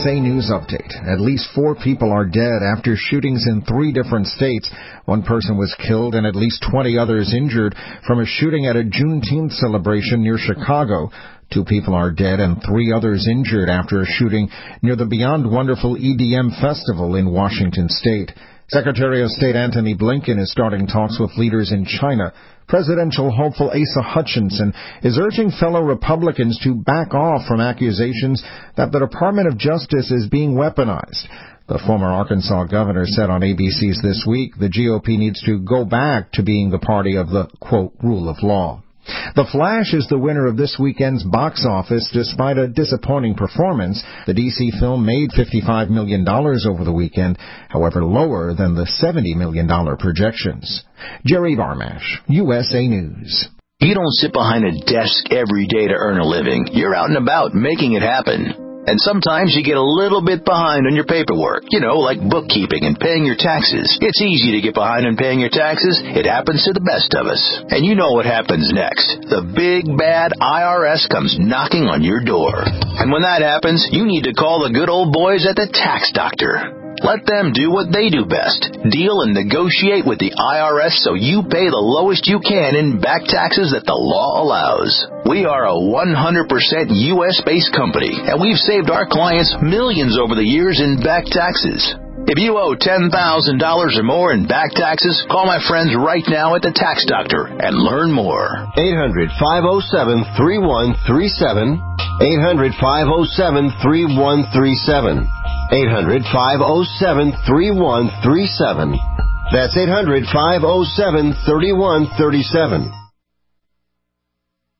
USA News Update. At least 4 people are dead after shootings in 3 different states. 1 person was killed and at least 20 others injured from a shooting at a Juneteenth celebration near Chicago. 2 people are dead and 3 others injured after a shooting near the Beyond Wonderful EDM Festival in Washington State. Secretary of State Antony Blinken is starting talks with leaders in China. Presidential hopeful Asa Hutchinson is urging fellow Republicans to back off from accusations that the Department of Justice is being weaponized. The former Arkansas governor said on ABC's This Week the GOP needs to go back to being the party of the, quote, rule of law. The Flash is the winner of this weekend's box office despite a disappointing performance. The DC film made $55 million over the weekend, however lower than the $70 million projections. Jerry Barmash, USA News. You don't sit behind a desk every day to earn a living. You're out and about making it happen. And sometimes you get a little bit behind on your paperwork, like bookkeeping and paying your taxes. It's easy to get behind on paying your taxes. It happens to the best of us. And you know what happens next. The big, bad IRS comes knocking on your door. And when that happens, you need to call the good old boys at the Tax Doctor. Let them do what they do best. Deal and negotiate with the IRS so you pay the lowest you can in back taxes that the law allows. We are a 100% U.S.-based company, and we've saved our clients millions over the years in back taxes. If you owe $10,000 or more in back taxes, call my friends right now at the Tax Doctor and learn more. 800-507-3137. 800-507-3137. 800-507-3137. That's 800-507-3137.